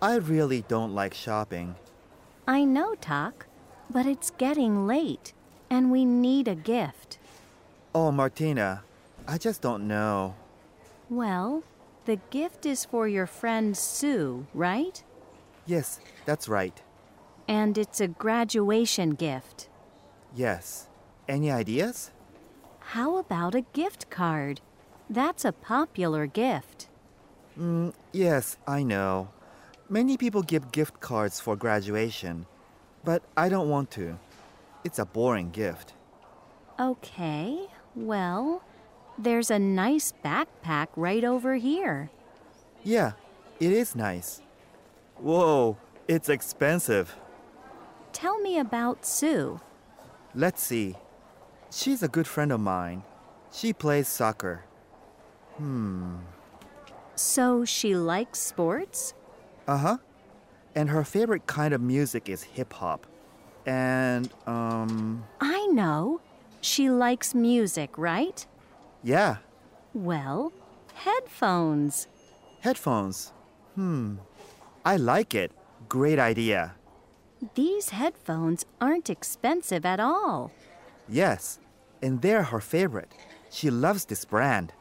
I really don't like shopping. I know, Tak, but it's getting late, and we need a gift. Oh, Martina, I just don't know. Well, the gift is for your friend Sue, right? Yes, that's right. And it's a graduation gift. Yes. Any ideas? How about a gift card? That's a popular gift. Yes, I know. Many people give gift cards for graduation, but I don't want to. It's a boring gift. Okay, well, there's a nice backpack right over here. Yeah, it is nice. Whoa, it's expensive. Tell me about Sue. Let's see. She's a good friend of mine. She plays soccer. So she likes sports? Uh-huh. And her favorite kind of music is hip-hop. And, I know. She likes music, right? yeah, Well, headphones. headphones. I like it. Great idea. These headphones aren't expensive at all. Yes, and they're her favorite. She loves this brand.